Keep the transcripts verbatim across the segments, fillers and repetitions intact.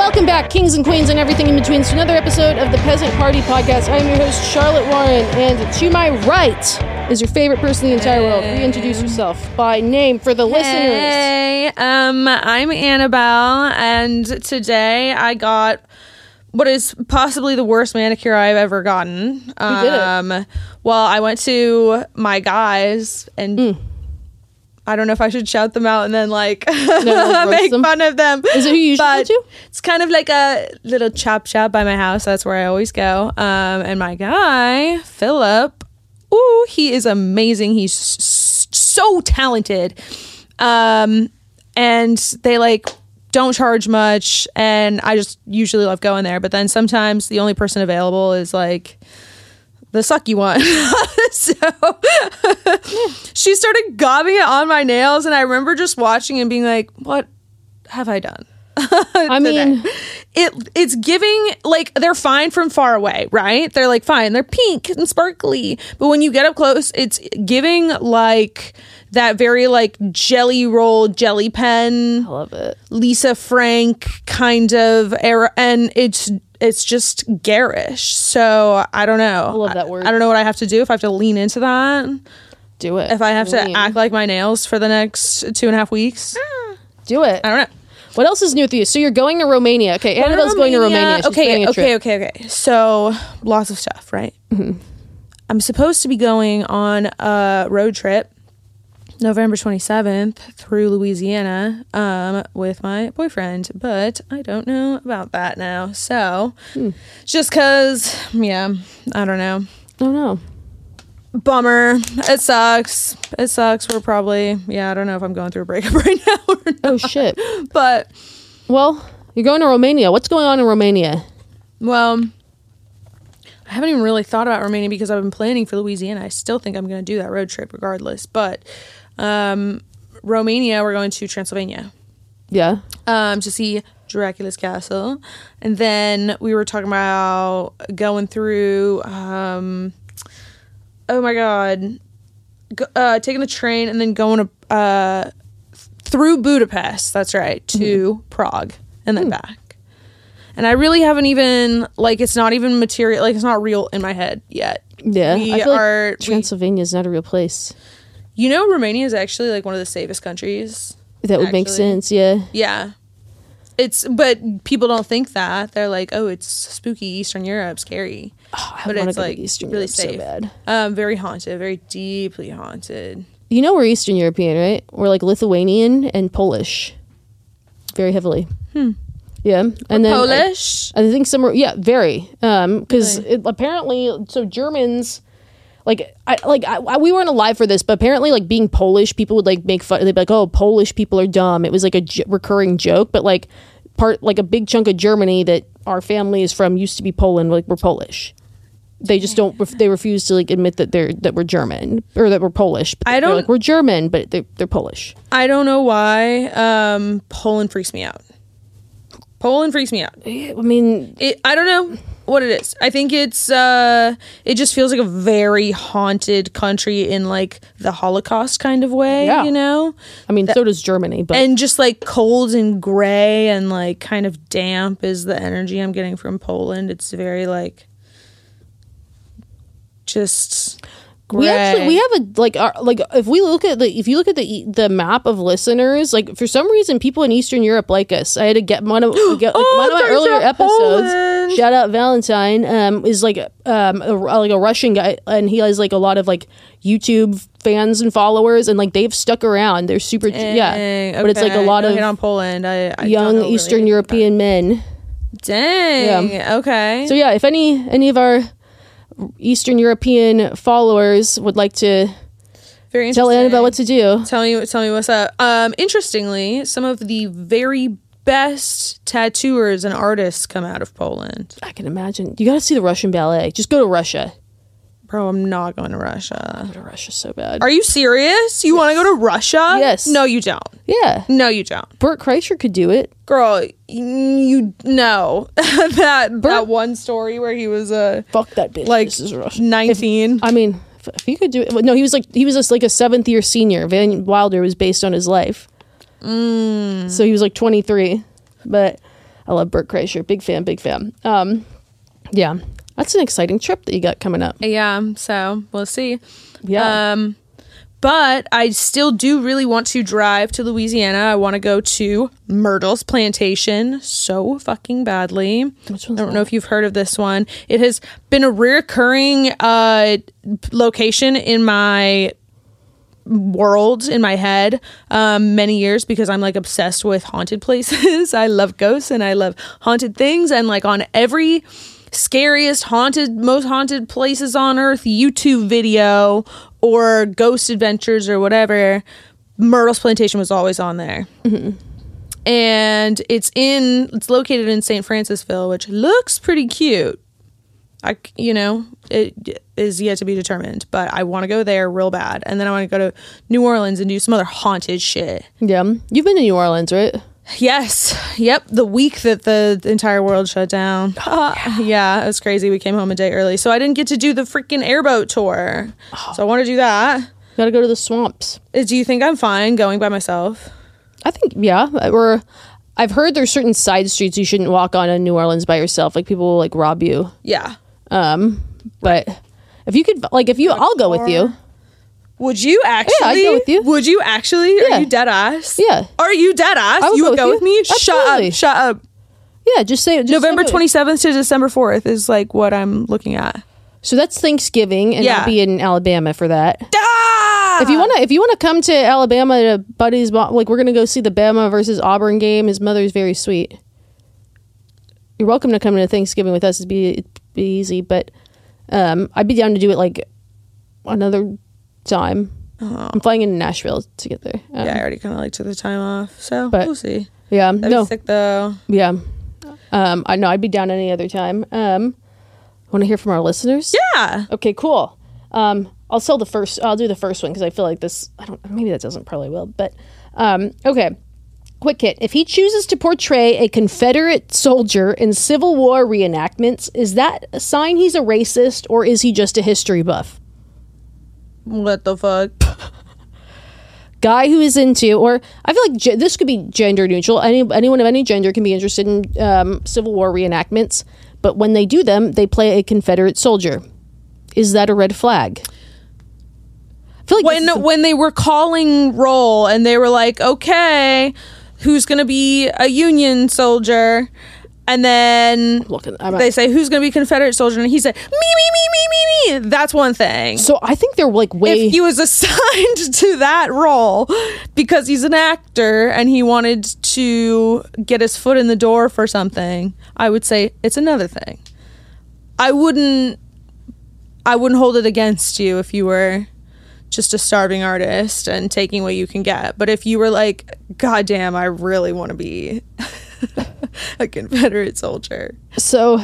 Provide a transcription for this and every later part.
Welcome back, kings and queens and everything in between, to another episode of the Peasant Party Podcast. I am your host, Charlotte Warren, and to my right is your favorite person in the entire world. Reintroduce yourself by name for the listeners. Hey, um, I'm Annabelle, and today I got what is possibly the worst manicure I've ever gotten. Who um, did it? Well, I went to my guys, and mm. I don't know if I should shout them out and then like no, make them. fun of them. Is it who you usually go to? It's kind of like a little chop shop by my house. That's where I always go. Um, and my guy, Philip, ooh, he is amazing. He's s- so talented. Um, and they like don't charge much, and I just usually love going there. But then sometimes the only person available is like the sucky one. So she started gobbing it on my nails, and I remember just watching and being like, what have I done? I mean, it it's giving like they're fine from far away, right? They're like fine, they're pink and sparkly, but when you get up close, it's giving like that very like jelly roll, jelly pen, I love it, Lisa Frank kind of era, and it's it's just garish. So I don't know. I love that word. I, I don't know what I have to do. If I have to lean into that, do it. If I have lean. to act like my nails for the next two and a half weeks, do it. I don't know. What else is new with you? So you're going to Romania. Okay, Going Annabelle's to going to Romania. She's okay, planning a okay, trip. okay, okay. So lots of stuff, right? Mm-hmm. I'm supposed to be going on a road trip November twenty-seventh through Louisiana um, with my boyfriend, but I don't know about that now. So hmm. just because, yeah, I don't know. Oh, no. Bummer. It sucks. It sucks. We're probably, yeah, I don't know if I'm going through a breakup right now or not. Oh, shit. But, well, you're going to Romania. What's going on in Romania? Well, I haven't even really thought about Romania because I've been planning for Louisiana. I still think I'm going to do that road trip regardless. But um, Romania, we're going to Transylvania. Yeah. Um, to see Dracula's castle. And then we were talking about going through... Um, oh my god, uh, taking the train and then going to, uh, through Budapest, that's right, to mm-hmm. Prague and then mm. back. And I really haven't even, like, it's not even material, like, it's not real in my head yet. Yeah, we I feel are, like Transylvania is not a real place. You know, Romania is actually, like, one of the safest countries. That would actually. make sense, yeah. Yeah. It's, but people don't think that. They're like, oh, it's spooky, Eastern Europe, scary. Oh, I but want it's to go like to Eastern really Europe safe. so bad. Um, very haunted, very deeply haunted. You know we're Eastern European, right? We're like Lithuanian and Polish, very heavily. Hmm. Yeah, and then Polish. I, I think somewhere, yeah, very. Um, because really? apparently, so Germans. Like, I like I, I, we weren't alive for this, but apparently, like, being Polish, people would like make fun. They'd be like, "Oh, Polish people are dumb." It was like a j- recurring joke, but like part, like a big chunk of Germany that our family is from used to be Poland. Like, we're Polish. They just don't. They refuse to like admit that they're that we're German or that we're Polish. But I don't. Like, we're German, but they're they're Polish. I don't know why. Um, Poland freaks me out. Poland freaks me out. I mean, it, I don't know what it is. I think it's uh it just feels like a very haunted country in like the Holocaust kind of way, yeah. you know? I mean, that, so does Germany, but and just like cold and gray and like kind of damp is the energy I'm getting from Poland. It's very like just gray. We actually we have a like our, like if we look at the if you look at the the map of listeners, like for some reason people in Eastern Europe like us. I had to get one of get, like, oh, one of my earlier episodes. Poland. Shout out Valentine. Um, is like um a, like a Russian guy, and he has like a lot of like YouTube fans and followers, and like they've stuck around. They're super Dang, yeah, okay. but it's like a lot Don't of hate on Poland. I, I young Eastern really European men. Dang. Yeah. Okay. So yeah, if any any of our Eastern European followers would like to very tell Annabelle what to do, tell me tell me what's up. Um interestingly, some of the very best tattooers and artists come out of Poland. I can imagine. You gotta see the Russian ballet. Just go to Russia. Bro, I'm not going to Russia. Go to Russia so bad. Are you serious? You yes. want to go to Russia? Yes. No, you don't. Yeah. No, you don't. Bert Kreischer could do it. Girl, you know that Bert, that one story where he was a uh, fuck that bitch. Like this is Russia. nineteen. If, I mean, if, if he could do it. No, he was like he was just like a seventh year senior. Van Wilder was based on his life. Mm. So he was like twenty-three. But I love Bert Kreischer. Big fan, big fan. Um, yeah, that's an exciting trip that you got coming up. Yeah, so we'll see. Yeah. Um, but I still do really want to drive to Louisiana. I want to go to Myrtle's Plantation so fucking badly. Which one's I don't that? know if you've heard of this one. It has been a reoccurring uh, location in my world, in my head, um, many years, because I'm like obsessed with haunted places. I love ghosts and I love haunted things. And like on every scariest haunted, most haunted places on earth YouTube video or ghost adventures or whatever, Myrtle's Plantation was always on there. Mm-hmm. And it's in it's located in Saint Francisville, which looks pretty cute. I, you know, it is yet to be determined, but I want to go there real bad. And then I want to go to New Orleans and do some other haunted shit. Yeah. You've been to New Orleans, right? Yes. Yep. The week that the, the entire world shut down. Oh, yeah. yeah, it was crazy. We came home a day early. So I didn't get to do the freaking airboat tour. Oh. So I want to do that. Gotta go to the swamps. Uh, Do you think I'm fine going by myself? I think, yeah. Or I've heard there's certain side streets you shouldn't walk on in New Orleans by yourself. Like people will like rob you. Yeah. Um, but if you could, like, if you, I'll go with you. Would you actually? Yeah, I'd go with you. Would you actually? Yeah. Are you dead ass? Yeah. Are you dead ass? I would You go would with go you. with me? Absolutely. Shut up. Shut up. Yeah, just say just November say- twenty-seventh to December fourth is like what I'm looking at. So that's Thanksgiving, and Yeah. I'll be in Alabama for that. Ah! If you wanna, if you wanna come to Alabama to Buddy's, mo- like we're gonna go see the Bama versus Auburn game. His mother's very sweet. You're welcome to come to Thanksgiving with us. It'd be it'd be easy, but um, I'd be down to do it like another time. Oh. I'm flying into Nashville to get there. Um, Yeah, I already kind of like took the time off, so But- we'll see. yeah, That'd no, be sick though. yeah. Um, I know I'd be down any other time. Um, want to hear from our listeners? Yeah. Okay, cool. Um, I'll sell the first. I'll do the first one because I feel like this. I don't. Maybe that doesn't. Probably will. But um, okay. Quick hit. If he chooses to portray a Confederate soldier in Civil War reenactments, is that a sign he's a racist or is he just a history buff? What the fuck? Guy who is into, or I feel like ge- this could be gender neutral. Any anyone of any gender can be interested in um, Civil War reenactments, but when they do them, they play a Confederate soldier. Is that a red flag? I feel like this is When a- when they were calling roll and they were like, okay, who's gonna be a Union soldier? And then Look, I'm they say, who's gonna be Confederate soldier? And he said, me, me, me, me, me, me. That's one thing. so I think they're like way. If he was assigned to that role because he's an actor and he wanted to get his foot in the door for something, I would say it's another thing. I wouldn't I wouldn't hold it against you if you were just a starving artist and taking what you can get. But if you were like, God damn, I really want to be a Confederate soldier. So,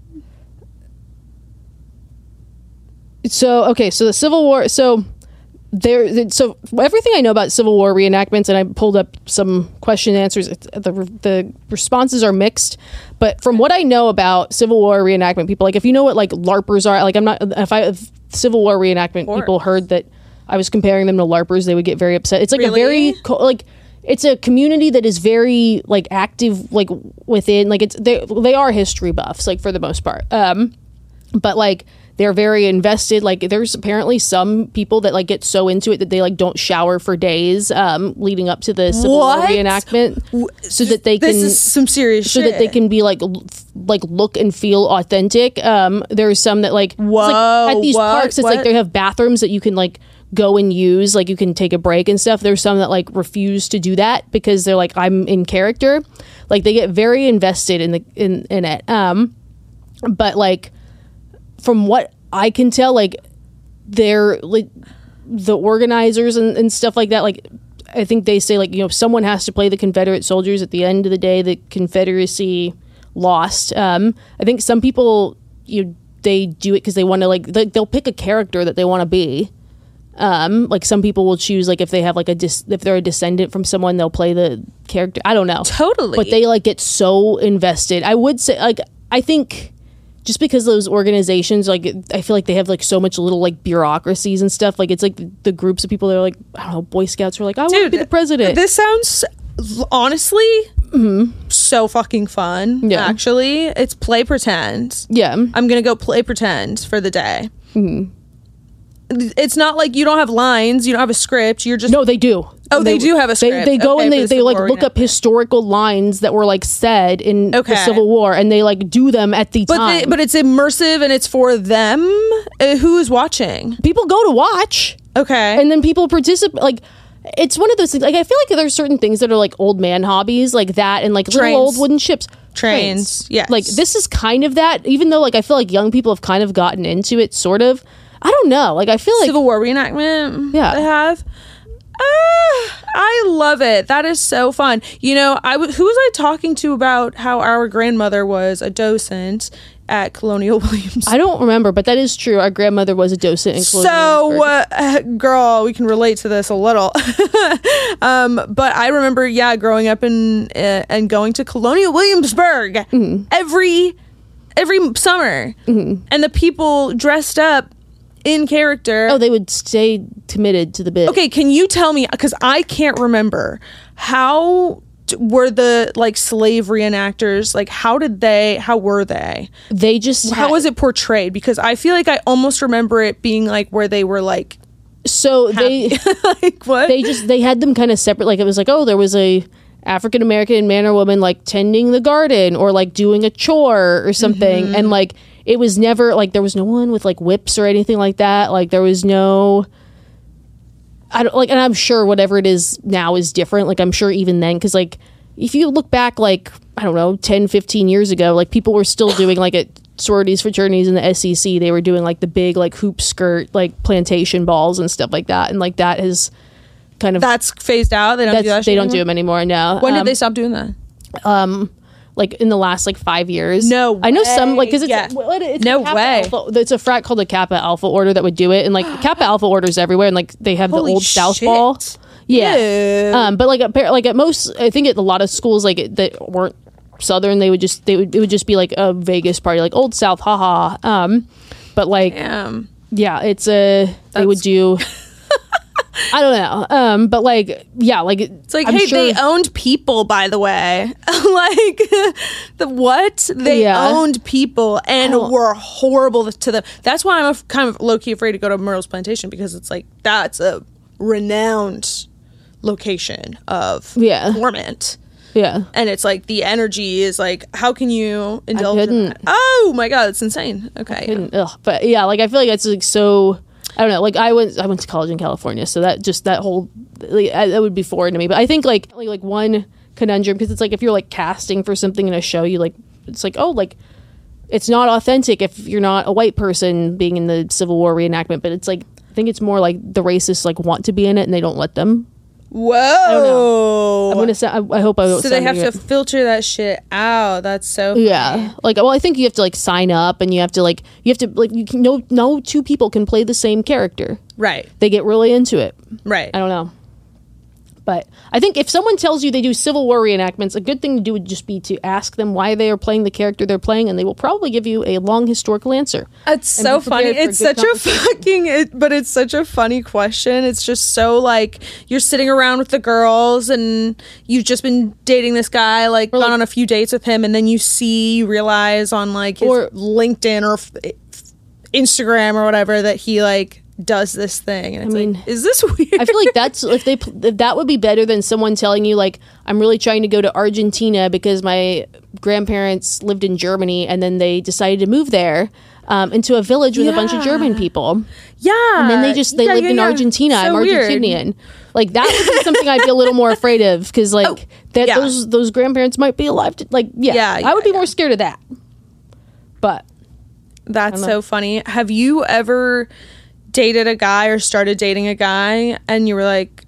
so okay. So the Civil War. So there. So everything I know about Civil War reenactments, and I pulled up some question and answers. it's- The the responses are mixed, but from what I know about Civil War reenactment people, like if you know what like LARPers are, like I'm not. If I if Civil War reenactment course. people heard that I was comparing them to LARPers, they would get very upset. It's like Really? a very co- like. It's a community that is very like active, like within, like it's they they are history buffs, like for the most part. Um, but like they're very invested. Like there's apparently some people that like get so into it that they like don't shower for days, um, leading up to the Civil War What? reenactment, so that they can This is some serious so shit. that they can be like l- like look and feel authentic. Um, there's some that like, it's like Whoa, at these what? parks, it's What? like they have bathrooms that you can like go and use, like you can take a break and stuff. There's some that like refuse to do that because they're like, I'm in character. Like they get very invested in the in in it. Um, but like from what I can tell, like they're like the organizers and, and stuff like that. Like I think they say like, you know, someone has to play the Confederate soldiers. At the end of the day, the Confederacy lost. Um, I think some people you they do it because they want to like they, they'll pick a character that they want to be. Um, like some people will choose like if they have like a dis- if they're a descendant from someone, they'll play the character. I don't know. Totally. But they like get so invested. I would say like I think just because those organizations, like I feel like they have like so much little like bureaucracies and stuff. Like it's like the, the groups of people that are like, I don't know, Boy Scouts are like, I want to be the president. This sounds honestly Mm-hmm. so fucking fun. Yeah. Actually, it's play pretend. Yeah. I'm gonna go play pretend for the day. Mm-hmm. It's not like you don't have lines, you don't have a script. You're just No, they do. Oh, they do have a They, script. they go Okay, and for they, the they Civil like War look up reenactment. historical lines that were like said in Okay. the Civil War, and they like do them at the But time. they, but it's immersive and it's for them. Uh, who is watching? People go to watch, Okay. and then people participate. Like, it's one of those things. Like, I feel like there's certain things that are like old man hobbies, like that, and like Trains. little old wooden ships. Trains, yes. Like, this is kind of that. Even though, like, I feel like young people have kind of gotten into it, sort of. I don't know. Like, I feel like Civil War reenactment. Yeah. They have. Ah, I love it. That is so fun. You know, I w- who was I talking to about how our grandmother was a docent at Colonial Williams? I don't remember, but that is true. Our grandmother was a docent in Colonial So, Williamsburg. uh, girl, we can relate to this a little. um, but I remember, yeah, growing up in uh, and going to Colonial Williamsburg Mm-hmm. every every summer, Mm-hmm. and the people dressed up in character. Oh, they would stay committed to the bit. Okay, can you tell me, because I can't remember, how d- were the like slave reenactors, like how did they, how were they? They just How had- was it portrayed? Because I feel like I almost remember it being like where they were like, so they like what? they just they had them kind of separate. Like, it was like, oh, there was a African American man or woman like tending the garden or like doing a chore or something, Mm-hmm. and like it was never like there was no one with like whips or anything like that. Like, there was no. I don't like, and I'm sure whatever it is now is different. Like, I'm sure even then, because like if you look back, like I don't know, ten, fifteen years ago, like people were still doing like at sororities, fraternities, and the S E C, they were doing like the big like hoop skirt, like plantation balls and stuff like that, and like that has kind of That's phased out. They don't that's, do that. they shit don't do anymore? them anymore now. When Um, did they stop doing that? like in the last like five years. No I know some like because it's, way. well, it- it's No a Kappa way. Alpha, it's a frat called the Kappa Alpha Order that would do it, and like Kappa Alpha Orders everywhere, and like they have Holy the old South shit. Ball. Yeah, Ew. um, but like appar- like at most, I think at a lot of schools like that weren't Southern, they would just they would it would just be like a Vegas party, like Old South, haha. Um, but like Damn. yeah, it's a they would do. I don't know. Um, but like, yeah, like It's like, I'm hey, sure- they owned people, by the way. Like, the what? They Yeah. owned people and don't- were horrible to them. That's why I'm af- kind of low key afraid to go to Myrtle's Plantation, because it's like that's a renowned location of Yeah. torment. yeah. And it's like the energy is like, how can you indulge in couldn't. that? Oh my god, it's insane. Okay, And, ugh, but yeah, like I feel like it's like so. I don't know. Like I went, I went to college in California, so that just that whole like, I, that would be foreign to me. But I think like like, like one conundrum, because it's like if you're like casting for something in a show, you like it's like oh like it's not authentic if you're not a white person being in the Civil War reenactment. But it's like I think it's more like the racists like want to be in it and they don't let them. Whoa. I'm gonna. Sa- I, I hope I. don't So they sound have to ignorant. filter that shit out. That's so funny. Yeah, like well, I think you have to like sign up, and you have to like you have to like you can no no two people can play the same character. Right. They get really into it. Right. I don't know. But I think if someone tells you they do Civil War reenactments, a good thing to do would just be to ask them why they are playing the character they're playing, and they will probably give you a long historical answer. It's And so be funny. prepared for It's a good such a conversation. fucking, it, but it's such a funny question. It's just so like you're sitting around with the girls and you've just been dating this guy, like Or, gone like- on a few dates with him, and then you see, you realize on like his Or- LinkedIn or f- Instagram or whatever that he like does this thing, and it's mean, like, is this weird? I feel like that's if they if that would be better than someone telling you like I'm really trying to go to Argentina because my grandparents lived in Germany and then they decided to move there um, into a village with a bunch of German people. yeah, And then they just they Yeah, lived yeah, in yeah. Argentina. So I'm weird. Argentinian. Like that would be something I'd be a little more afraid of because like Oh, that yeah. those those grandparents might be alive. To, like yeah, Yeah, I would yeah, be more yeah. scared of that. But That's so funny. Have you ever dated a guy or started dating a guy and you were like,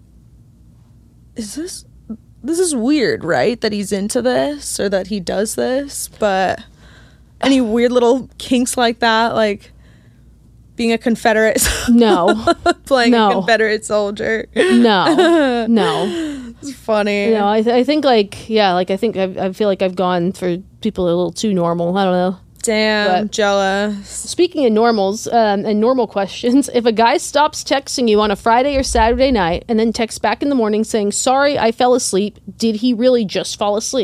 is this this is weird, right? That he's into this or that he does this, but any weird little kinks like that, like being a Confederate, no, playing No. a Confederate soldier. no, no, It's funny. no. I, th- I think like yeah, like I think I've, I feel like I've gone for people a little too normal. I don't know. Damn, But- jealous. Speaking of normals um, and normal questions, if a guy stops texting you on a Friday or Saturday night and then texts back in the morning saying, sorry, I fell asleep, did he really just fall asleep?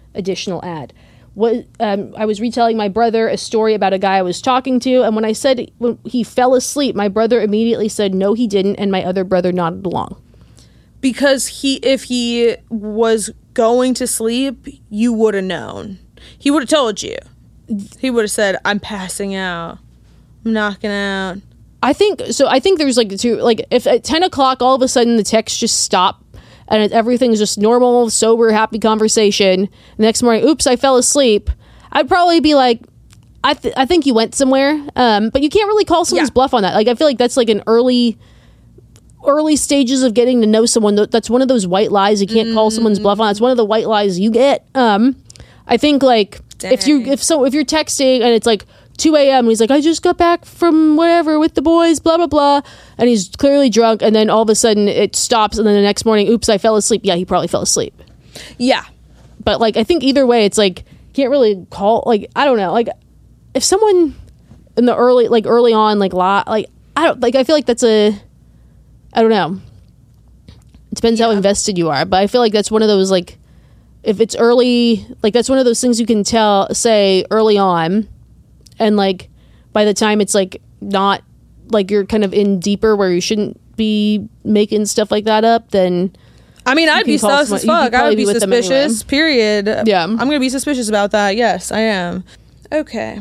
additional ad. What um, I was retelling my brother a story about a guy I was talking to, and when I said when he fell asleep, my brother immediately said no, he didn't, and my other brother nodded along. Because he, if he was going to sleep, you would have known. He would have told you. He would have said, "I'm passing out. I'm knocking out." I think so. I think there's like two. Like if at ten o'clock, all of a sudden the texts just stop. And it, everything's just normal, sober, happy conversation. The next morning, oops, I fell asleep. I'd probably be like, I th- I think you went somewhere. Um, but you can't really call someone's Yeah. bluff on that. Like, I feel like that's like an early, early stages of getting to know someone. That's one of those white lies you can't mm. call someone's bluff on. It's one of the white lies you get. Um, I think like Dang. if you if so if you're texting and it's like two a.m. and he's like, I just got back from whatever with the boys, blah, blah, blah. And he's clearly drunk. And then all of a sudden it stops. And then the next morning, oops, I fell asleep. Yeah, he probably fell asleep. Yeah. But like, I think either way, it's like, can't really call, like, I don't know. Like if someone in the early, like early on, like, la- like, I don't, like, I feel like that's a, I don't know. It depends yeah. how invested you are. But I feel like that's one of those, like, if it's early, like that's one of those things you can tell, say early on. And like by the time it's like not like you're kind of in deeper where you shouldn't be making stuff like that up, then I mean, I'd be sus as fuck. I would be, be suspicious. Anyway. Period. Yeah, I'm gonna be suspicious about that. Yes, I am. Okay.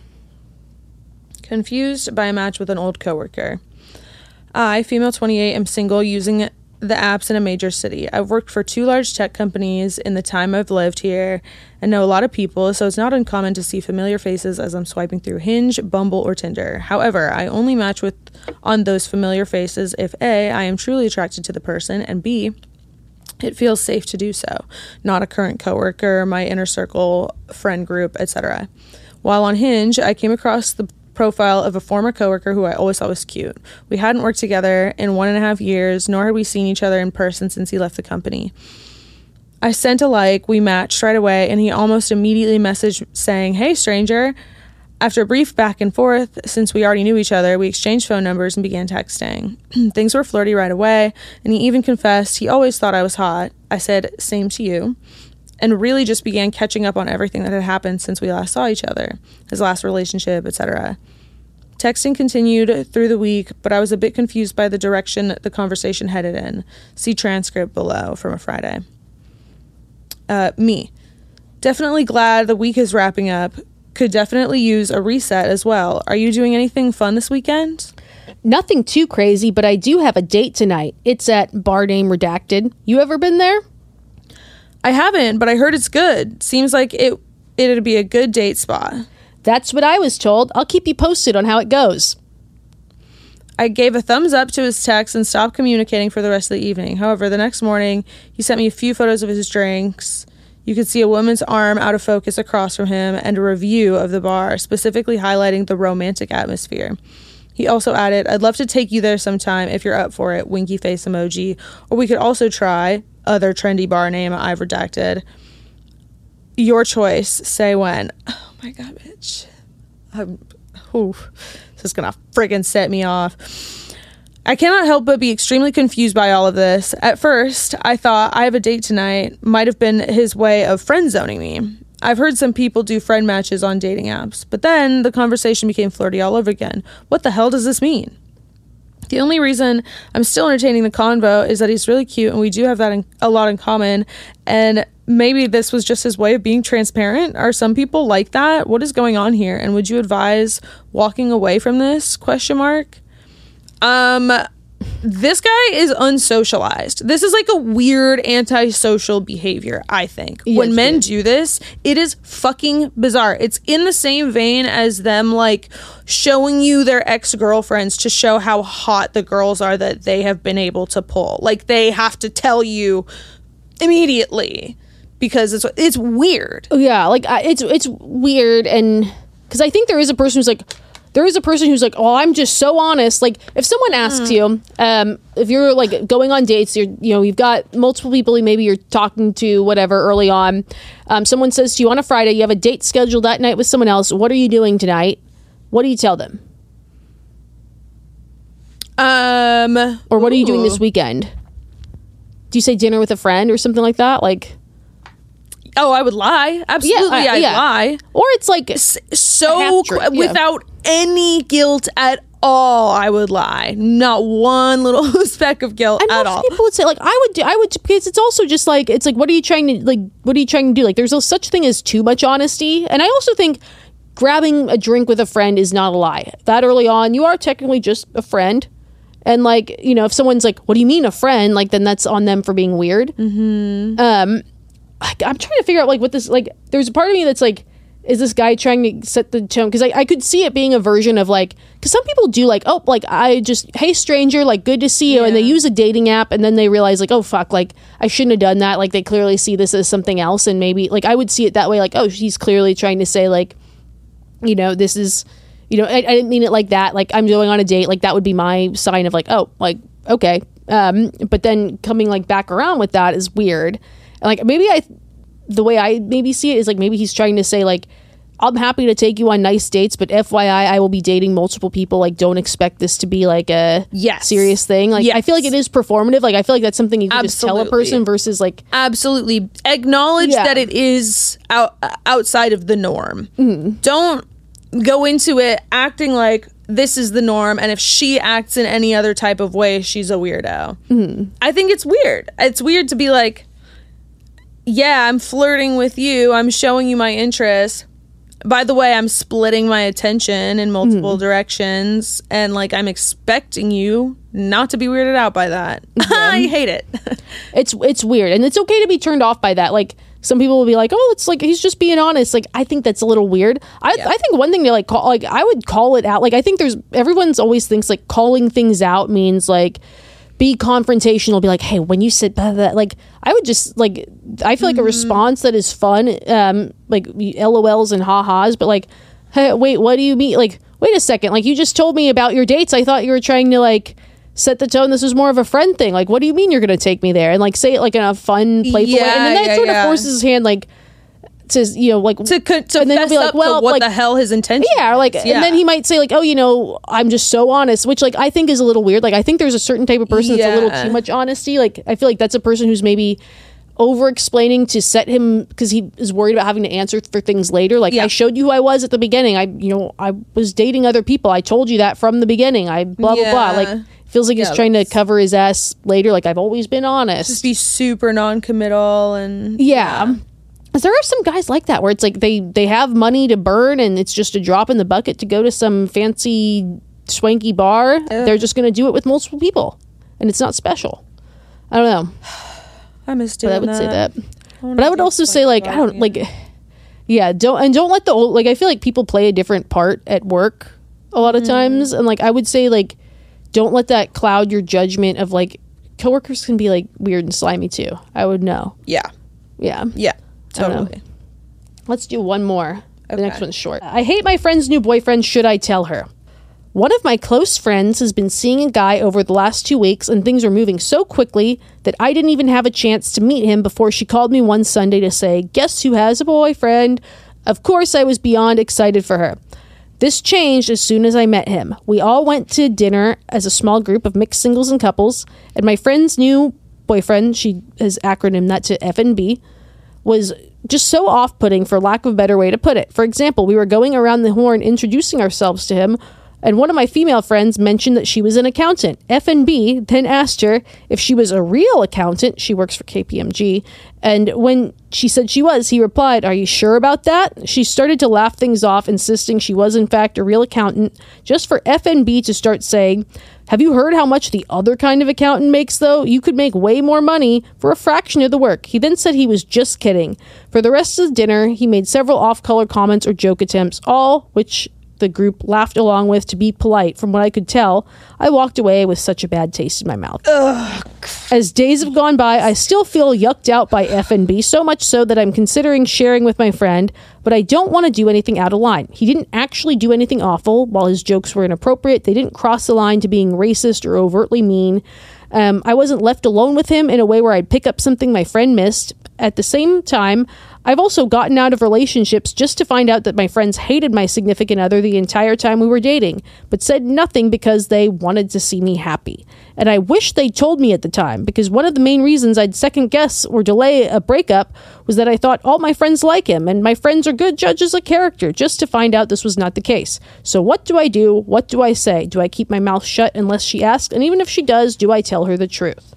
Confused by a match with an old coworker. I, female twenty-eight, am single, using the apps in a major city. I've worked for two large tech companies in the time I've lived here and know a lot of people, so it's not uncommon to see familiar faces as I'm swiping through Hinge, Bumble, or Tinder. However, I only match with on those familiar faces if A, I am truly attracted to the person, and B, it feels safe to do so, not a current coworker, my inner circle, friend group, et cetera. While on Hinge, I came across the profile of a former coworker who I always thought was cute. We hadn't worked together in one and a half years, nor had we seen each other in person since he left the company. I sent a like, we matched right away, and he almost immediately messaged saying, "Hey, stranger." After a brief back and forth, since we already knew each other, we exchanged phone numbers and began texting. Things were flirty right away, and he even confessed he always thought I was hot. I said, "Same to you," and really just began catching up on everything that had happened since we last saw each other, his last relationship, et cetera. Texting continued through the week, but I was a bit confused by the direction the conversation headed in. See transcript below from a Friday. Uh, me. Definitely glad the week is wrapping up. Could definitely use a reset as well. Are you doing anything fun this weekend? Nothing too crazy, but I do have a date tonight. It's at Bar Name Redacted. You ever been there? I haven't, but I heard it's good. Seems like it it'd be a good date spot. That's what I was told. I'll keep you posted on how it goes. I gave a thumbs up to his text and stopped communicating for the rest of the evening. However, the next morning, he sent me a few photos of his drinks. You could see a woman's arm out of focus across from him and a review of the bar, specifically highlighting the romantic atmosphere. He also added, "I'd love to take you there sometime if you're up for it," winky face emoji. Or we could also try other trendy bar name I've redacted. Your choice. Say when. Oh my god, bitch. I'm, oof. This is gonna friggin' set me off. I cannot help but be extremely confused by all of this. At first, I thought I have a date tonight might have been his way of friend zoning me. I've heard some people do friend matches on dating apps, but then the conversation became flirty all over again. What the hell does this mean? The only reason I'm still entertaining the convo is that he's really cute and we do have that in, a lot in common, and maybe this was just his way of being transparent. Are some people like that? What is going on here? And would you advise walking away from this? Question mark. Um, this guy is unsocialized. This is like a weird antisocial behavior, I think. Yes, when men do this, it is fucking bizarre. It's in the same vein as them like showing you their ex-girlfriends to show how hot the girls are that they have been able to pull. Like they have to tell you immediately because it's it's weird. Yeah, like I, it's it's weird, and because I think there is a person who's like. There is a person who's like, oh, I'm just so honest. Like, if someone asks mm. you, um, if you're like going on dates, you're, you know, you've got multiple people maybe you're talking to, whatever, early on. Um, someone says to you on a Friday, you have a date scheduled that night with someone else. What are you doing tonight? What do you tell them? Um, or what ooh. are you doing this weekend? Do you say dinner with a friend or something like that? Like, Oh, I would lie. Absolutely, I- I'd yeah. lie. Or it's like S- So half-truth, qu- yeah. without any guilt at all, I would lie. Not one little speck of guilt and at most all. people would say like I would do I would because it's also just like it's like what are you trying to like what are you trying to do? Like there's no such thing as too much honesty. And I also think grabbing a drink with a friend is not a lie. That early on, you are technically just a friend. And like, you know, if someone's like, what do you mean a friend? Like then that's on them for being weird. Mm-hmm. Um I, I'm trying to figure out like what this like there's a part of me that's like is this guy trying to set the tone? Because I, I could see it being a version of like, because some people do like, oh, like I just, hey stranger, like good to see you. And they Yeah. use a dating app and then they realize like, oh fuck, like I shouldn't have done that. Like they clearly see this as something else. And maybe like I would see it that way. Like, oh, she's clearly trying to say like, you know, this is, you know, I, I didn't mean it like that. Like I'm going on a date. Like that would be my sign of like, oh, like, okay. Um, but then coming like back around with that is weird. And like maybe I, the way I maybe see it is like maybe he's trying to say like, I'm happy to take you on nice dates, but F Y I, I will be dating multiple people. Like, don't expect this to be like a Yes. serious thing. Like, Yes. I feel like it is performative. Like, I feel like that's something you can just tell a Absolutely. person versus like, Absolutely. Acknowledge Yeah. that it is out, outside of the norm. Mm-hmm. Don't go into it acting like this is the norm, and if she acts in any other type of way, she's a weirdo. Mm-hmm. I think it's weird. It's weird to be like, yeah, I'm flirting with you. I'm showing you my interest. By the way, I'm splitting my attention in multiple Mm-hmm. directions, and like I'm expecting you not to be weirded out by that. I hate it. it's it's weird, and it's okay to be turned off by that. Like, some people will be like, oh, it's like he's just being honest. Like, I think that's a little weird. I Yeah. I think one thing to like call, like I would call it out. Like, I think there's everyone's always thinks like calling things out means like be confrontational, be like, hey, when you said blah, blah, blah, like I would just like I feel like a response that is fun, um, like L O Ls and ha-has, but like, hey, wait, what do you mean? Like, wait a second, like you just told me about your dates. I thought you were trying to like set the tone. This was more of a friend thing. Like, what do you mean you're gonna take me there? And like say it like in a fun, playful way. And then Yeah, that yeah, sort yeah. of forces his hand like to, you know, like to co- to and then he'll fess be like, up well, to what like, the hell his intention yeah, or like, is. and then he might say like, oh, you know, I'm just so honest, which like I think is a little weird. Like I think there's a certain type of person that's a little Yeah. too much honesty. Like I feel like that's a person who's maybe over explaining to set him because he is worried about having to answer for things later. Like Yeah. I showed you who I was at the beginning. I, you know, I was dating other people. I told you that from the beginning. I blah blah blah. Yeah. Like feels like Yeah, he's trying to that's- cover his ass later. Like I've always been honest. just be super non-committal and Yeah. 'Cause there are some guys like that where it's like they they have money to burn and it's just a drop in the bucket to go to some fancy swanky bar. They're just going to do it with multiple people and it's not special. I don't know, I miss but doing I would that. say that. wanna But I would do also stuff say like like I don't that, like yeah, don't and don't let the old like I feel like people play a different part at work a lot of Mm. times and like I would say like don't let that cloud your judgment of like coworkers can be like weird and slimy too. I would know. Yeah. Yeah. Yeah. I don't know. Totally. Let's do one more. The Okay. next one's short. I hate my friend's new boyfriend. Should I tell her? One of my close friends has been seeing a guy over the last two weeks, and things are moving so quickly that I didn't even have a chance to meet him before she called me one Sunday to say, guess who has a boyfriend? Of course, I was beyond excited for her. This changed as soon as I met him. We all went to dinner as a small group of mixed singles and couples, and my friend's new boyfriend, she has acronymed that to F N B, was just so off-putting, for lack of a better way to put it. For example, we were going around the horn introducing ourselves to him, and one of my female friends mentioned that she was an accountant. F N B then asked her if she was a real accountant. She works for K P M G. And when she said she was, he replied, "Are you sure about that?" She started to laugh things off, insisting she was in fact a real accountant, just for F N B to start saying, "Have you heard how much the other kind of accountant makes, though? You could make way more money for a fraction of the work." He then said he was just kidding. For the rest of the dinner, he made several off-color comments or joke attempts, all which the group laughed along with to be polite. From what I could tell, I walked away with such a bad taste in my mouth. Ugh. As days have gone by, I still feel yucked out by F N B, so much so that I'm considering sharing with my friend, but I don't want to do anything out of line. He didn't actually do anything awful. While his jokes were inappropriate, they didn't cross the line to being racist or overtly mean. Um, I wasn't left alone with him in a way where I'd pick up something my friend missed. At the same time, I've also gotten out of relationships just to find out that my friends hated my significant other the entire time we were dating, but said nothing because they wanted to see me happy. And I wish they told me at the time, because one of the main reasons I'd second guess or delay a breakup was that I thought all my friends like him and my friends are good judges of character, just to find out this was not the case. So what do I do? What do I say? Do I keep my mouth shut unless she asks? And even if she does, do I tell her the truth?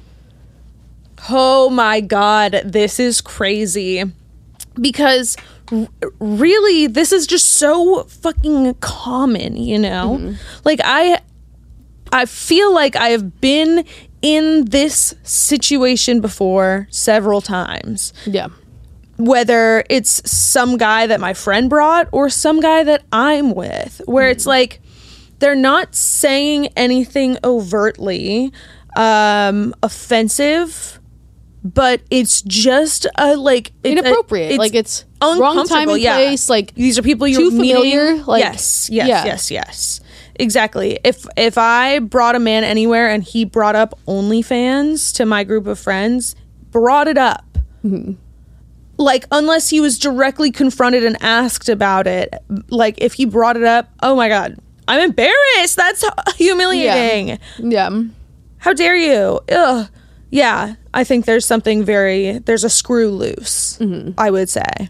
Oh my God, this is crazy. Because r- really, this is just so fucking common, you know? Mm-hmm. Like, I, I feel like I have been in this situation before several times. Yeah. Whether it's some guy that my friend brought or some guy that I'm with, where mm. it's like they're not saying anything overtly um, offensive, but it's just a, like it's inappropriate. A, it's like it's wrong time and yeah. place. Like these are people you're too familiar. Meeting. Like, yes, yes, yeah. yes, yes. Exactly. If if I brought a man anywhere and he brought up OnlyFans to my group of friends, brought it up. Mm-hmm. Like, unless he was directly confronted and asked about it, like if he brought it up, oh my God, I'm embarrassed. That's humiliating. Yeah. yeah. How dare you? Ugh. Yeah. I think there's something very, there's a screw loose, mm-hmm. I would say.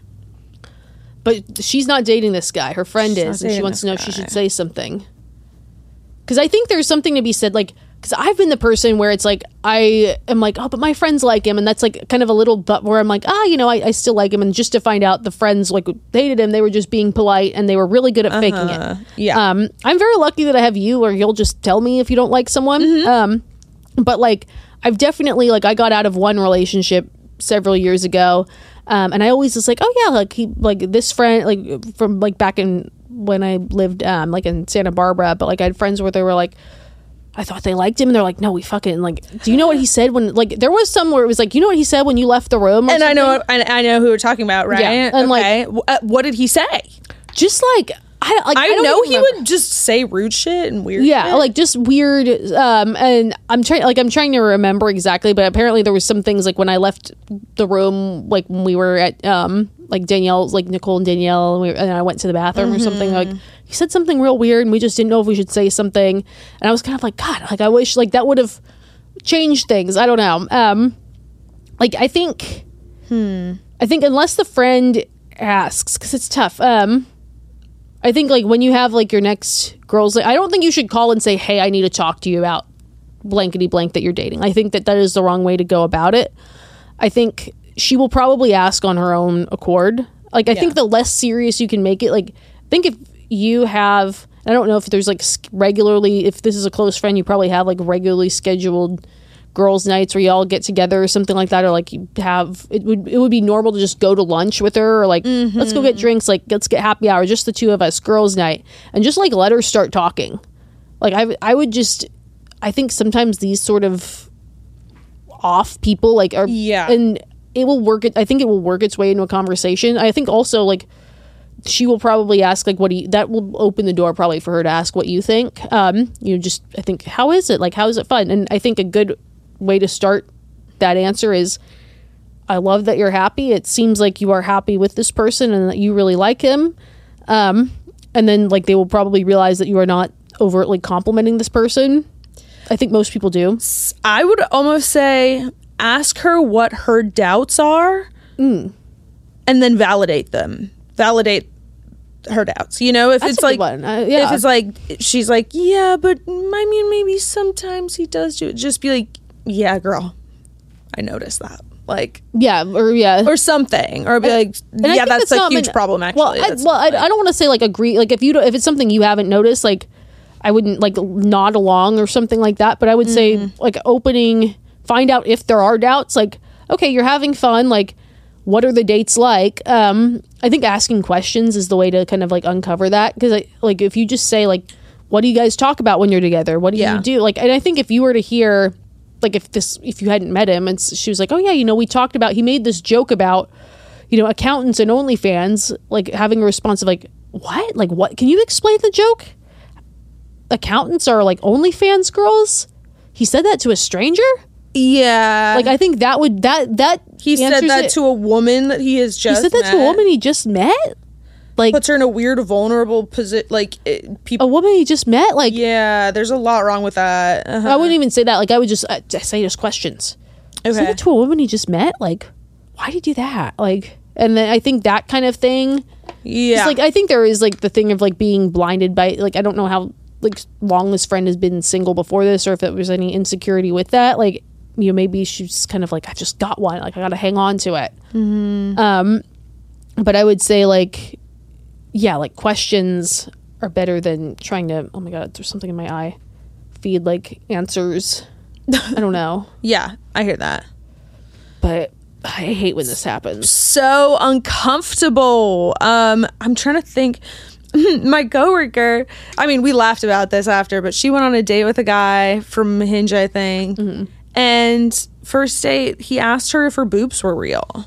But she's not dating this guy. Her friend she's is, and she wants to know if she should say something. Because I think there's something to be said, like, because I've been the person where it's like, I am like, oh, but my friends like him. And that's like kind of a little but where I'm like, ah, you know, I, I still like him. And just to find out the friends like hated him, they were just being polite and they were really good at uh-huh. faking it. Yeah. Um, I'm very lucky that I have you, or you'll just tell me if you don't like someone. Mm-hmm. Um, but like, I've definitely, like, I got out of one relationship several years ago. Um, and I always was like, oh yeah, like he, like this friend, like from like back in when I lived, um, like in Santa Barbara, but like I had friends where they were like, I thought they liked him, and they're like, no, we fucking like. Do you know what he said when like there was some where it was like, you know what he said when you left the room? Or and something? I know, I, I know who we're talking about, right? Yeah, and okay. like, uh, what did he say? Just like. I, like, I, I don't know he remember. would just say rude shit and weird yeah shit. Like just weird um and I'm trying like I'm trying to remember exactly, but apparently there was some things like when I left the room, like when we were at um like Danielle, like Nicole and Danielle, and, we, and I went to the bathroom mm-hmm. or something, like he said something real weird and we just didn't know if we should say something, and I was kind of like, God, like I wish like that would have changed things. I don't know. Um like I think hmm I think unless the friend asks, because it's tough. um I think, like, when you have, like, your next girls, like, I don't think you should call and say, hey, I need to talk to you about blankety blank that you're dating. I think that that is the wrong way to go about it. I think she will probably ask on her own accord. Like, I yeah. think the less serious you can make it, like, I think if you have, I don't know if there's, like, regularly, if this is a close friend, you probably have, like, regularly scheduled girls' nights where you all get together or something like that, or like you have it would it would be normal to just go to lunch with her, or like mm-hmm. let's go get drinks, like let's get happy hour, just the two of us, girls' night, and just like let her start talking. Like I I would just I think sometimes these sort of off people like are yeah and it will work it I think it will work its way into a conversation. I think also like she will probably ask like what do you that will open the door probably for her to ask what you think. Um you know, just I think how is it like how is it fun, and I think a good way to start that answer is, I love that you're happy. It seems like you are happy with this person and that you really like him. Um, and then like they will probably realize that you are not overtly complimenting this person. I think most people do. I would almost say ask her what her doubts are mm. and then validate them. Validate her doubts, you know, if That's it's a like good one. Uh, yeah. if it's like she's like, yeah, but I mean maybe sometimes he does do it, just be like, yeah, girl, I noticed that. Like, yeah, or yeah, or something, or be I, like, yeah, that's a huge meant, problem. Actually, well, I, well, I, I don't want to say like agree. Like, if you don't, if it's something you haven't noticed, like, I wouldn't like nod along or something like that. But I would mm-hmm. say like opening, find out if there are doubts. Like, okay, you're having fun. Like, what are the dates like? Um, I think asking questions is the way to kind of like uncover that, because like if you just say like, what do you guys talk about when you're together? What do yeah. you do? Like, and I think if you were to hear. Like if this, if you hadn't met him and she was like, oh yeah, you know, we talked about, he made this joke about, you know, accountants and OnlyFans, like having a response of like, what? Like what? Can you explain the joke? Accountants are like OnlyFans girls? He said that to a stranger? Yeah. Like I think that would, that, that. He said that it. to a woman that he has just He said that met. to a woman he just met? Like, puts her in a weird, vulnerable position. Like it, people, a woman he just met. Like, yeah, there's a lot wrong with that. Uh-huh. I wouldn't even say that. Like, I would just uh, say just questions. Okay. Say that to a woman he just met. Like, why did you do that? Like, and then I think that kind of thing. Yeah. It's like, I think there is like the thing of like being blinded by, like, I don't know how like long this friend has been single before this, or if there was any insecurity with that. Like, you know, maybe she's kind of like, I just got one. Like, I got to hang on to it. Mm-hmm. Um, but I would say like, yeah, like questions are better than trying to, oh my God, there's something in my eye. Feed like answers. I don't know. Yeah, I hear that. But I hate when this happens. So uncomfortable. Um, I'm trying to think. My coworker, I mean, we laughed about this after, but she went on a date with a guy from Hinge, I think. Mm-hmm. And first date, he asked her if her boobs were real.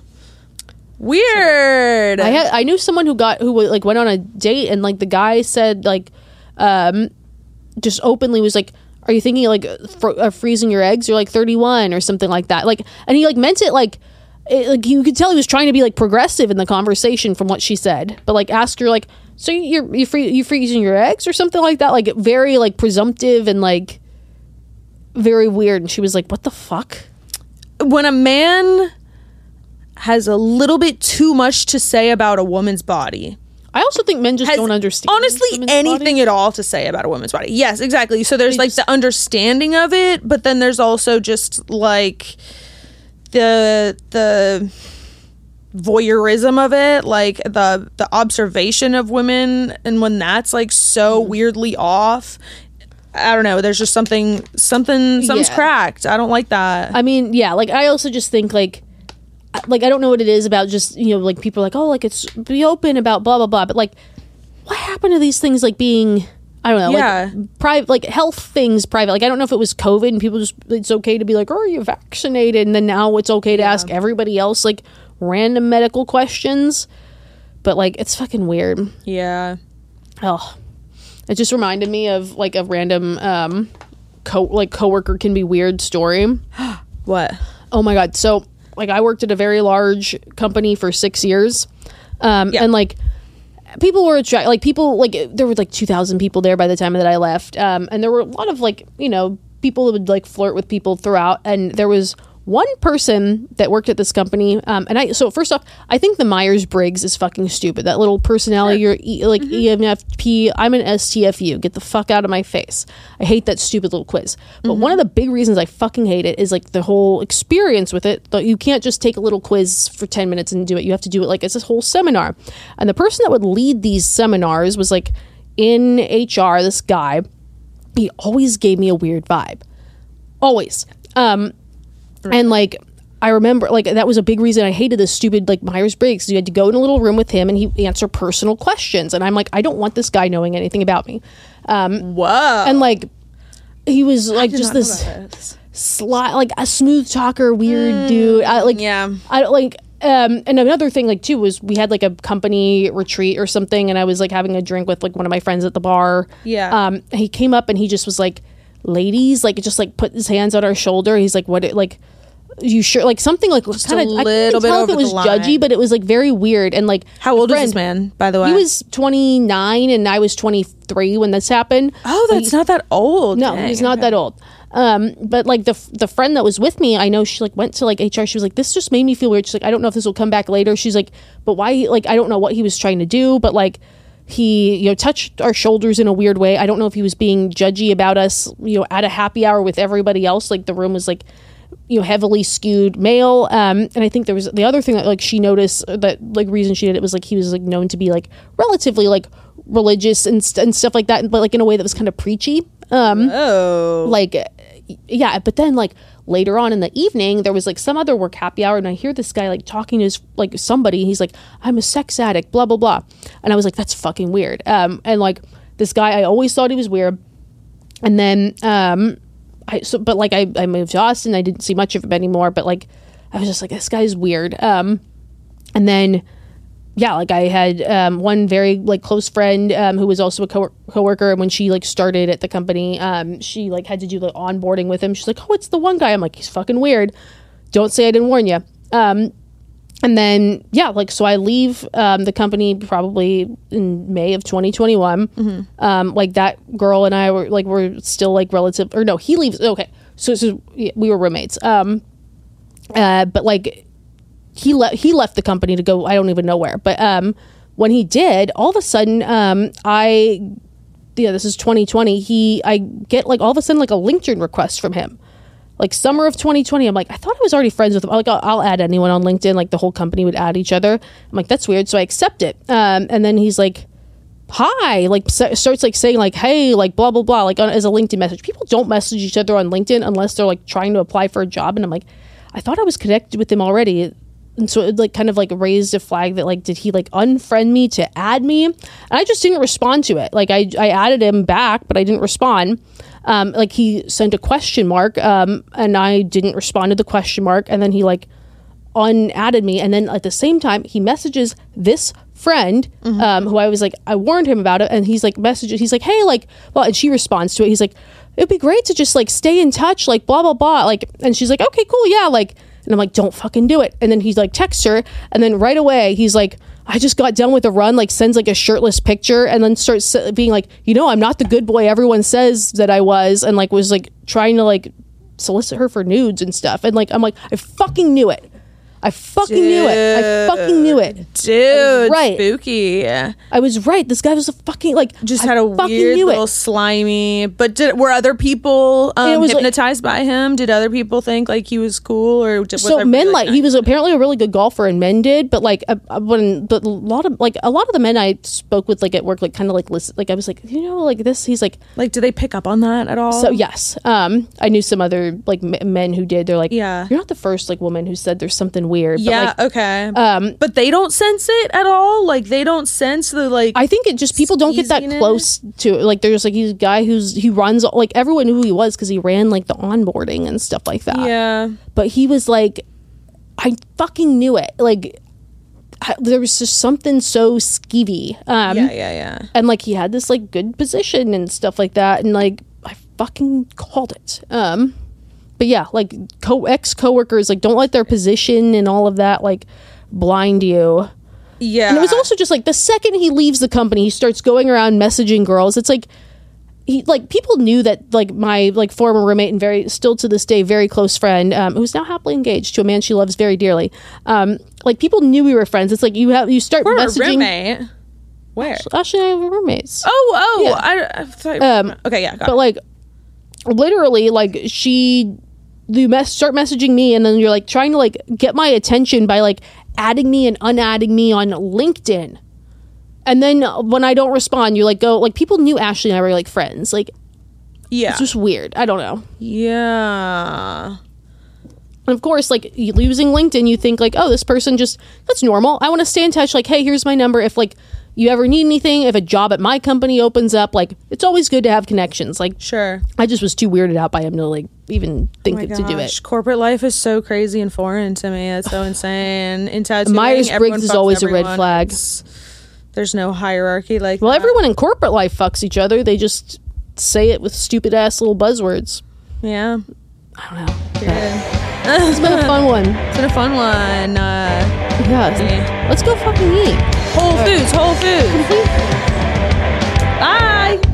Weird. I had I knew someone who got who like went on a date, and like the guy said like, um, just openly was like, "Are you thinking like fr- uh, freezing your eggs? You're like thirty-one or something like that." Like, and he like meant it like, it, like you could tell he was trying to be like progressive in the conversation from what she said, but like ask her like, "So you're you free you freezing your eggs or something like that?" Like very like presumptive and like very weird. And she was like, "What the fuck?" When a man has a little bit too much to say about a woman's body. I also think men just Has don't understand. honestly anything bodies. at all to say about a woman's body. Yes, exactly. So there's They like just- the understanding of it, but then there's also just like the the voyeurism of it, like the the observation of women, and when that's like so Mm-hmm. weirdly off. I don't know. There's just something something something's Yeah. cracked. I don't like that. I mean, yeah, like I also just think like like I don't know what it is about just, you know, like people are like, "Oh, like it's be open about blah blah blah," but like what happened to these things like being, I don't know, Yeah. like private, like health things private. Like I don't know if it was COVID and people just, it's okay to be like, "Oh, are you vaccinated?" And then now it's okay to ask everybody else like random medical questions. But like it's fucking weird. Yeah. Oh, it just reminded me of like a random um co like coworker can be weird story. What? Oh my God. So like I worked at a very large company for six years. Um, Yeah. and like people were attract like people like there were like two thousand people there by the time that I left. Um, and there were a lot of like, you know, people that would like flirt with people throughout. And there was one person that worked at this company. Um, and I, so first off, I think the Myers-Briggs is fucking stupid. That little personality, you're e, like E N F P, I'm an S T F U. Get the fuck out of my face. I hate that stupid little quiz. But one of the big reasons I fucking hate it is like the whole experience with it. You can't just take a little quiz for ten minutes and do it. You have to do it like it's this whole seminar. And the person that would lead these seminars was like in H R, this guy. He always gave me a weird vibe. Always. Um, And like, I remember like that was a big reason I hated this stupid like Myers-Briggs. You had to go in a little room with him and he answer personal questions. And I'm like, I don't want this guy knowing anything about me. Um, Whoa. and like, he was like did just not know this about this. sly, like a smooth talker, weird dude. I like, yeah. I like, um, and another thing like too was we had like a company retreat or something. And I was like having a drink with like one of my friends at the bar. Yeah. Um, and he came up and he just was like, ladies, like just like put his hands on our shoulder. He's like, what, it, like, you sure like something like Just kind a of I little couldn't bit tell if over it was the line. judgy, but it was like very weird. And like, How old a is this friend- man, by the way? He was twenty-nine and I was twenty-three when this happened. Oh, But that's he- not that old. no, Dang, he's not okay. that old. Um, but like the the friend that was with me, I know she like went to like H R. She was like, "This just made me feel weird." She's like, "I don't know if this will come back later." She's like, "But why?" Like, I don't know what he was trying to do, but like he, you know, touched our shoulders in a weird way. I don't know if he was being judgy about us, you know, at a happy hour with everybody else. Like the room was like, you know, heavily skewed male. Um, and I think there was the other thing that like she noticed that like reason she did it was like he was like known to be like relatively like religious and, st- and stuff like that, but like in a way that was kind of preachy. Um, Oh. like yeah, but then like later on in the evening there was like some other work happy hour and I hear this guy like talking to his like somebody. He's like, "I'm a sex addict, blah blah blah," and I was like, that's fucking weird. Um, and like this guy, I always thought he was weird, and then um. I so but like I, I moved to Austin. I didn't see much of him anymore, but like I was just like, this guy's weird. Um and then yeah, like I had um one very like close friend um who was also a co- coworker, and when she like started at the company, um she like had to do the onboarding with him. She's like, "Oh, it's the one guy." I'm like, "He's fucking weird. Don't say I didn't warn you." Um and then yeah, like so I leave um the company probably in May of twenty twenty-one. Mm-hmm. Um like that girl and I were like we're still like relative, or no, he leaves. Okay. So, so yeah, we were roommates. Um uh but like he left he left the company to go, I don't even know where. But um, when he did, all of a sudden, um, I yeah, this is twenty twenty. He I get like all of a sudden like a LinkedIn request from him. Like summer of twenty twenty, I'm like, I thought I was already friends with him. I'm like, I'll, I'll add anyone on LinkedIn. Like the whole company would add each other. I'm like, that's weird. So I accept it. Um, and then he's like, hi, like s- starts like saying like, hey, like blah, blah, blah, like on, as a LinkedIn message. People don't message each other on LinkedIn unless they're like trying to apply for a job. And I'm like, I thought I was connected with him already. And so it like kind of like raised a flag that like, did he like unfriend me to add me? And I just didn't respond to it. Like I, I added him back, but I didn't respond. Um, like he sent a question mark, um, and I didn't respond to the question mark. And then he like unadded me. And then at the same time, he messages this friend, mm-hmm. um, who I was like, I warned him about it. And he's like, messages, he's like, hey, like, well, and she responds to it. He's like, it'd be great to just like stay in touch, like blah, blah, blah. Like, and she's like, okay, cool. Yeah. Like, and I'm like, don't fucking do it. And then he's like, text her. And then right away, he's like, I just got done with a run, like sends like a shirtless picture and then starts being like, you know, I'm not the good boy everyone says that I was. And like, was like trying to like solicit her for nudes and stuff. And like, I'm like, I fucking knew it. I fucking Dude. knew it. I fucking knew it. Dude, right. Spooky. I was right. This guy was a fucking like just I had a weird little it. slimy. But did were other people um, hypnotized like, by him? Did other people think like he was cool or was so men like, like he was apparently a really good golfer and men did, but like uh, when but a lot of like a lot of the men I spoke with like at work like kind of like listen like I was like you know like this he's like like do they pick up on that at all? So yes, um, I knew some other like m- men who did. They're like yeah, you're not the first like woman who said there's something weird. But, yeah. Like, okay. Um, but they don't sense it at all. Like they don't sense the like. I think it just people don't get that close to it. Like there's like he's a guy who's he runs like everyone knew who he was because he ran like the onboarding and stuff like that. Yeah. But he was like, I fucking knew it. Like I, there was just something so skeevy. Um, yeah, yeah, yeah. And like he had this like good position and stuff like that, and like I fucking called it. Um. But yeah, like co ex coworkers, like don't let their position and all of that like blind you. Yeah. And it was also just like the second he leaves the company, he starts going around messaging girls. It's like he like people knew that like my like former roommate and very still to this day very close friend, um, who's now happily engaged to a man she loves very dearly. Um, like people knew we were friends. It's like you have you start we're messaging. A roommate. Where? Actually, I have roommates. Oh, oh, yeah. I, I thought. Um, okay, yeah, got but it. like. Literally, like she, you mess start messaging me, and then you're like trying to like get my attention by like adding me and unadding me on LinkedIn, and then when I don't respond, you like go like people knew Ashley and I were like friends. Like, yeah, it's just weird. I don't know. Yeah. And of course, like losing LinkedIn, you think like, oh, this person just that's normal. I want to stay in touch. Like, hey, here's my number. If like you ever need anything, if a job at my company opens up, like it's always good to have connections. Like, sure. I just was too weirded out by him to like even think oh to do it. Corporate life is so crazy and foreign to me. It's so insane. In tattooing, Myers-Briggs is always everyone. a red flag. It's, there's no hierarchy like well, that. everyone in corporate life fucks each other. They just say it with stupid ass little buzzwords. Yeah. I don't know. Yeah. It's been a fun one. It's been a fun one. Uh, yeah. yeah. Let's go fucking eat. Whole Foods. Whole Foods. Bye.